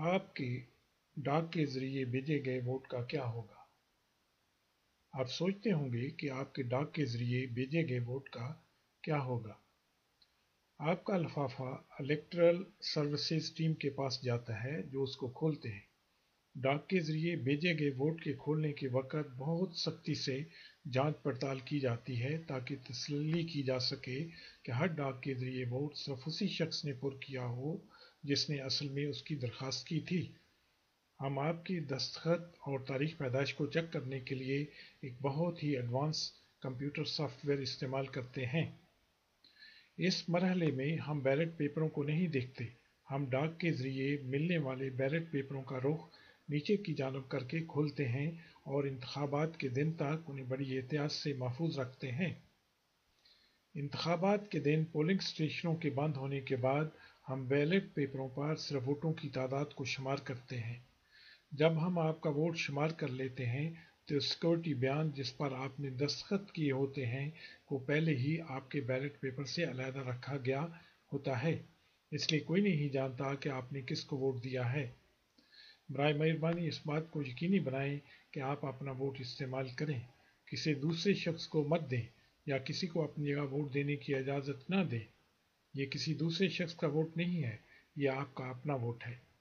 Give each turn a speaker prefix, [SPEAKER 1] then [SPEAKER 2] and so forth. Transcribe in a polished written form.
[SPEAKER 1] آپ کے ڈاک کے ذریعے بھیجے گئے ووٹ کا کیا ہوگا؟ آپ سوچتے ہوں گے کہ آپ کے ڈاک کے ذریعے بھیجے گئے ووٹ کا کیا ہوگا۔ آپ کا لفافہ الیکٹرل سروسز ٹیم کے پاس جاتا ہے جو اس کو کھولتے ہیں۔ ڈاک کے ذریعے بھیجے گئے ووٹ کے کھولنے کے وقت بہت سختی سے جانچ پڑتال کی جاتی ہے تاکہ تسلی کی جا سکے کہ ہر ڈاک کے ذریعے ووٹ صرف اسی شخص نے پر کیا ہو جس نے اصل میں اس کی درخواست کی تھی۔ ہم آپ کی دستخط اور تاریخ پیدائش کو چیک کرنے کے لیے ایک بہت ہی ایڈوانس کمپیوٹر سافٹ ویئر استعمال کرتے ہیں۔ اس مرحلے میں ہم بیلٹ پیپروں کو نہیں دیکھتے، ہم ڈاک کے ذریعے ملنے والے بیلٹ پیپروں کا رخ نیچے کی جانب کر کے کھولتے ہیں اور انتخابات کے دن تک انہیں بڑی احتیاط سے محفوظ رکھتے ہیں۔ انتخابات کے دن پولنگ اسٹیشنوں کے بند ہونے کے بعد ہم بیلٹ پیپروں پر صرف ووٹوں کی تعداد کو شمار کرتے ہیں۔ جب ہم آپ کا ووٹ شمار کر لیتے ہیں تو سیکورٹی بیان جس پر آپ نے دستخط کیے ہوتے ہیں کو پہلے ہی آپ کے بیلٹ پیپر سے علیحدہ رکھا گیا ہوتا ہے، اس لیے کوئی نہیں جانتا کہ آپ نے کس کو ووٹ دیا ہے۔ برائے مہربانی اس بات کو یقینی بنائیں کہ آپ اپنا ووٹ استعمال کریں، کسی دوسرے شخص کو مت دیں یا کسی کو اپنی جگہ ووٹ دینے کی اجازت نہ دیں۔ یہ کسی دوسرے شخص کا ووٹ نہیں ہے، یہ آپ کا اپنا ووٹ ہے۔